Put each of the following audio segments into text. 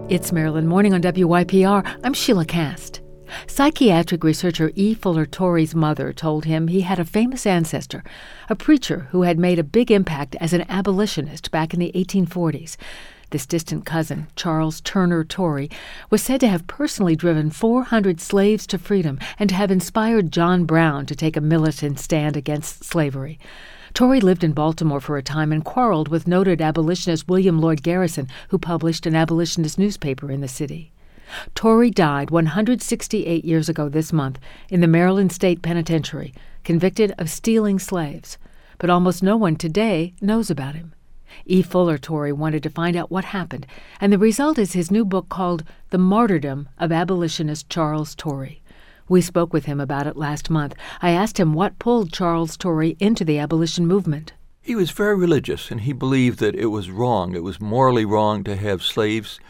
It's Maryland Morning on WYPR. I'm Sheila Cast. Psychiatric researcher E. Fuller Torrey's mother told him he had a famous ancestor, a preacher who had made a big impact as an abolitionist back in the 1840s. This distant cousin, Charles Turner Torrey, was said to have personally driven 400 slaves to freedom and to have inspired John Brown to take a militant stand against slavery. Torrey lived in Baltimore for a time and quarreled with noted abolitionist William Lloyd Garrison, who published an abolitionist newspaper in the city. Torrey died 168 years ago this month in the Maryland State Penitentiary, convicted of stealing slaves. But almost no one today knows about him. E. Fuller Torrey wanted to find out what happened, and the result is his new book called The Martyrdom of Abolitionist Charles Torrey. We spoke with him about it last month. I asked him what pulled Charles Torrey into the abolition movement. He was very religious, and he believed that it was wrong. It was morally wrong to have slaves.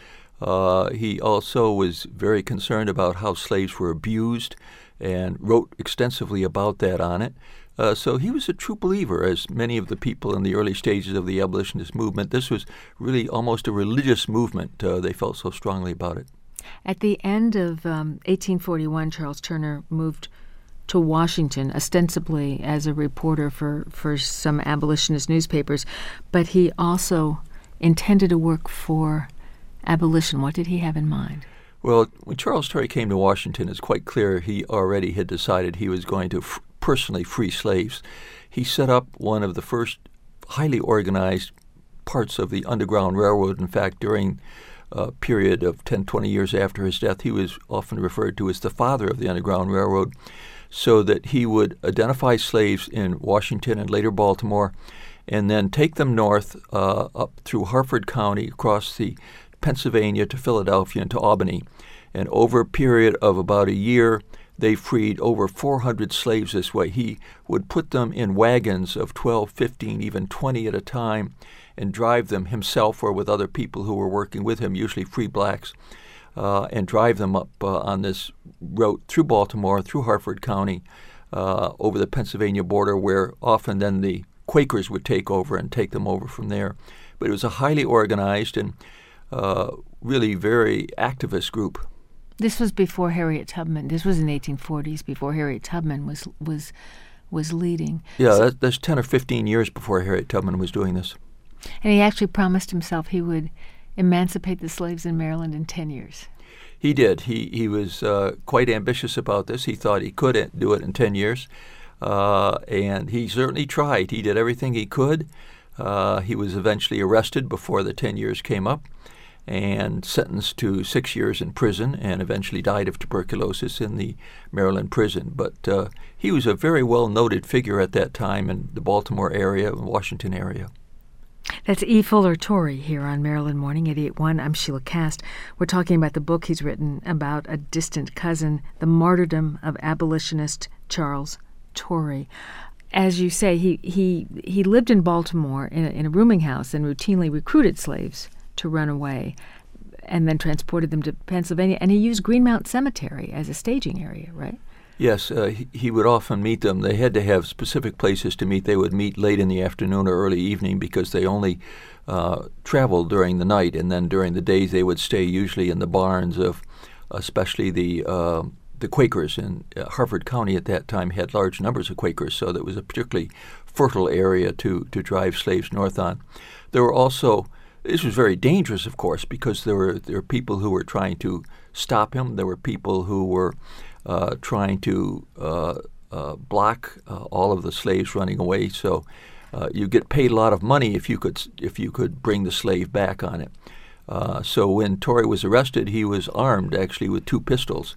He also was very concerned about how slaves were abused and wrote extensively about that on it. So he was a true believer, as many of the people in the early stages of the abolitionist movement. This was really almost a religious movement. They felt so strongly about it. At the end of 1841, Charles Turner moved to Washington, ostensibly as a reporter for some abolitionist newspapers, but he also intended to work for abolition. What did he have in mind? Well, when Charles Torrey came to Washington, it's quite clear he already had decided he was going to personally free slaves. He set up one of the first highly organized parts of the Underground Railroad. In fact, during a period of 10, 20 years after his death, he was often referred to as the father of the Underground Railroad, so that he would identify slaves in Washington and later Baltimore and then take them north up through Harford County, across the Pennsylvania to Philadelphia and to Albany. And over a period of about a year, they freed over 400 slaves this way. He would put them in wagons of 12, 15, even 20 at a time and drive them himself or with other people who were working with him, usually free blacks, and drive them up on this route through Baltimore, through Harford County, over the Pennsylvania border, where often then the Quakers would take over and take them over from there. But it was a highly organized and really very activist group. This was before Harriet Tubman. This was in the 1840s, before Harriet Tubman was leading. Yeah, that's 10 or 15 years before Harriet Tubman was doing this. And he actually promised himself he would emancipate the slaves in Maryland in 10 years. He did. He was quite ambitious about this. He thought he could do it in 10 years, and he certainly tried. He did everything he could. He was eventually arrested before the 10 years came up and sentenced to 6 years in prison, and eventually died of tuberculosis in the Maryland prison. But he was a very well-noted figure at that time in the Baltimore area and Washington area. That's E. Fuller Torrey here on Maryland Morning, 88.1. I'm Sheila Cast. We're talking about the book he's written about a distant cousin, The Martyrdom of Abolitionist Charles Torrey. As you say, he lived in Baltimore in a rooming house and routinely recruited slaves to run away and then transported them to Pennsylvania. And he used Greenmount Cemetery as a staging area, right? Yes, he would often meet them. They had to have specific places to meet. They would meet late in the afternoon or early evening because they only traveled during the night, and then during the days they would stay usually in the barns of especially the Quakers. In Harford County at that time had large numbers of Quakers, so that was a particularly fertile area to drive slaves north on. There were also, this was very dangerous, of course, because there were people who were trying to stop him. There were people who were trying to block all of the slaves running away. So you get paid a lot of money if you could bring the slave back on it. So when Torrey was arrested, he was armed actually with 2 pistols,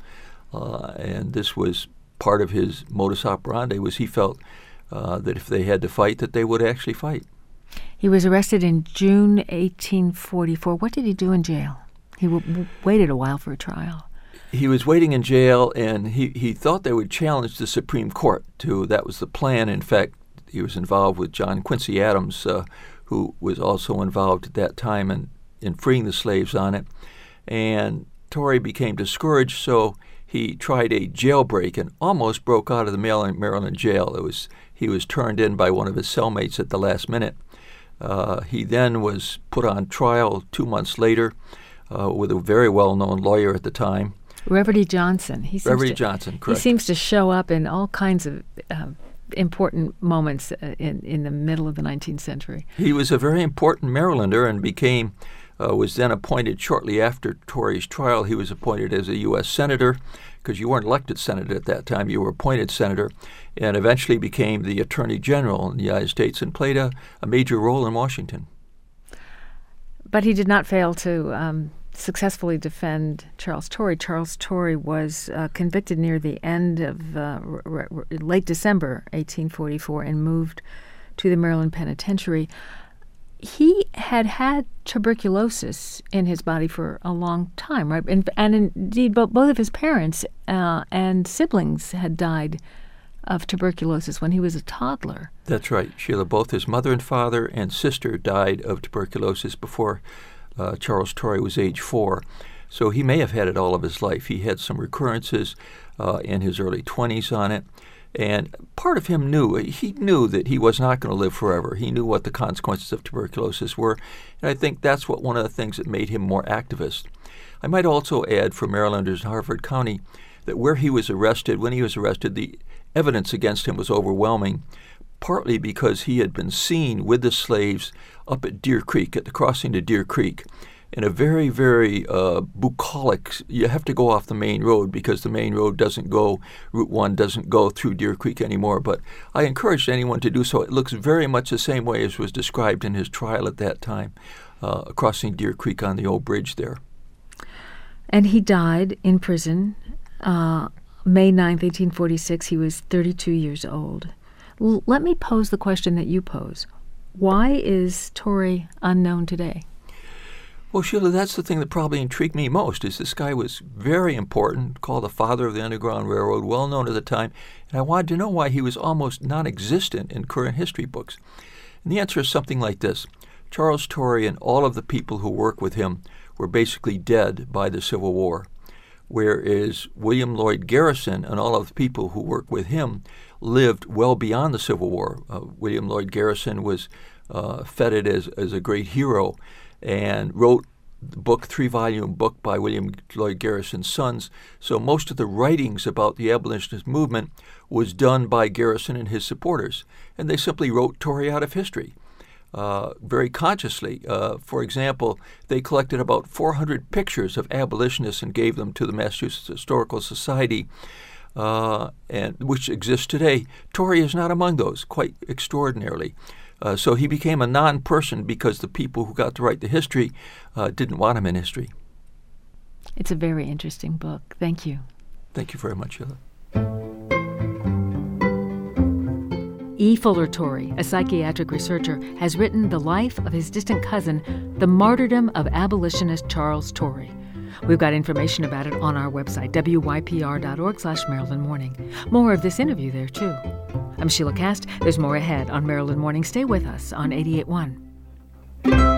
and this was part of his modus operandi. Was he felt that if they had to fight, that they would actually fight. He was arrested in June 1844. What did he do in jail? He waited a while for a trial. He was waiting in jail, and he thought they would challenge the Supreme Court. That was the plan. In fact, he was involved with John Quincy Adams, who was also involved at that time in freeing the slaves on it. And Torrey became discouraged, so he tried a jailbreak and almost broke out of the Maryland jail. He was turned in by one of his cellmates at the last minute. He then was put on trial 2 months later. with a very well-known lawyer at the time. Reverdy Johnson. Johnson, correct. He seems to show up in all kinds of important moments in the middle of the 19th century. He was a very important Marylander and was then appointed shortly after Torrey's trial. He was appointed as a U.S. Senator, because you weren't elected senator at that time. You were appointed senator, and eventually became the Attorney General in the United States and played a major role in Washington. But he did not fail to successfully defend Charles Torrey. Charles Torrey was convicted near the end of late December 1844 and moved to the Maryland Penitentiary. He had tuberculosis in his body for a long time, right? And indeed, both of his parents and siblings had died of tuberculosis when he was a toddler. That's right, Sheila. Both his mother and father and sister died of tuberculosis before Charles Torrey was age 4. So he may have had it all of his life. He had some recurrences in his early 20s on it. And part of him knew that he was not going to live forever. He knew what the consequences of tuberculosis were. And I think that's one of the things that made him more activist. I might also add for Marylanders in Harford County that when he was arrested, the evidence against him was overwhelming, partly because he had been seen with the slaves up at Deer Creek, at the crossing to Deer Creek, in a very, very bucolic, you have to go off the main road because the main road Route 1 doesn't go through Deer Creek anymore. But I encouraged anyone to do so. It looks very much the same way as was described in his trial at that time, crossing Deer Creek on the old bridge there. And he died in prison May 9th, 1846. He was 32 years old. Let me pose the question that you pose. Why is Torrey unknown today? Well, Sheila, that's the thing that probably intrigued me most, is this guy was very important, called the father of the Underground Railroad, well known at the time, and I wanted to know why he was almost non-existent in current history books. And the answer is something like this. Charles Torrey and all of the people who work with him were basically dead by the Civil War, whereas William Lloyd Garrison and all of the people who worked with him lived well beyond the Civil War. William Lloyd Garrison was feted as a great hero, and wrote the book, 3-volume book by William Lloyd Garrison's sons. So most of the writings about the abolitionist movement was done by Garrison and his supporters, and they simply wrote Torrey out of history very consciously. For example, they collected about 400 pictures of abolitionists and gave them to the Massachusetts Historical Society, and which exists today. Torrey is not among those, quite extraordinarily. So he became a non-person because the people who got to write the history didn't want him in history. It's a very interesting book. Thank you. Thank you very much, Sheila. E. Fuller Torrey, a psychiatric researcher, has written The Life of His Distant Cousin, The Martyrdom of Abolitionist Charles Torrey. We've got information about it on our website, wypr.org/Maryland Morning. More of this interview there, too. I'm Sheila Cast. There's more ahead on Maryland Morning. Stay with us on 88.1.